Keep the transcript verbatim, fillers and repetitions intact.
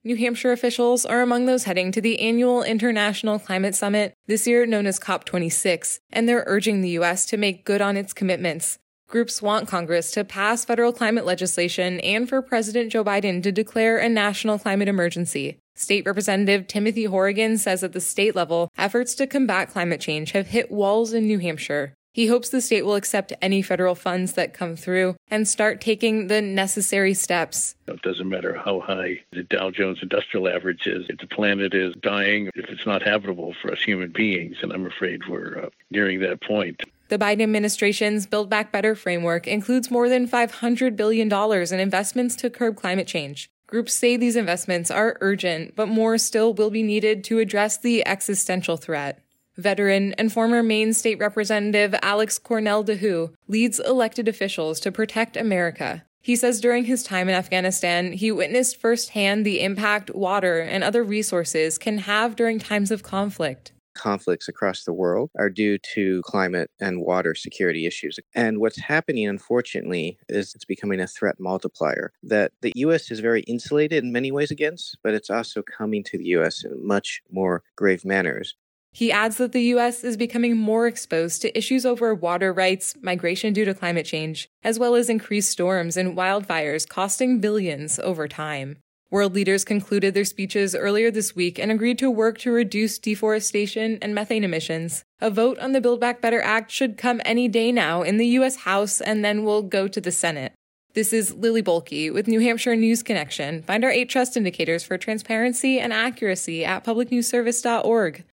New Hampshire officials are among those heading to the annual International Climate Summit, this year known as COP twenty-six, and they're urging the U S to make good on its commitments. Groups want Congress to pass federal climate legislation and for President Joe Biden to declare a national climate emergency. State Representative Timothy Horrigan says at the state level, efforts to combat climate change have hit walls in New Hampshire. He hopes the state will accept any federal funds that come through and start taking the necessary steps. It doesn't matter how high the Dow Jones Industrial Average is. If the planet is dying, if it's not habitable for us human beings, and I'm afraid we're uh, nearing that point. The Biden administration's Build Back Better framework includes more than five hundred billion dollars in investments to curb climate change. Groups say these investments are urgent, but more still will be needed to address the existential threat. Veteran and former Maine State Representative Alex Cornell DeHoo leads elected officials to protect America. He says during his time in Afghanistan, he witnessed firsthand the impact water and other resources can have during times of conflict. Conflicts across the world are due to climate and water security issues. And what's happening, unfortunately, is it's becoming a threat multiplier that the U S is very insulated in many ways against, but it's also coming to the U S in much more grave manners. He adds that the U S is becoming more exposed to issues over water rights, migration due to climate change, as well as increased storms and wildfires costing billions over time. World leaders concluded their speeches earlier this week and agreed to work to reduce deforestation and methane emissions. A vote on the Build Back Better Act should come any day now in the U S House and then will go to the Senate. This is Lily Bolke with New Hampshire News Connection. Find our eight trust indicators for transparency and accuracy at public news service dot org.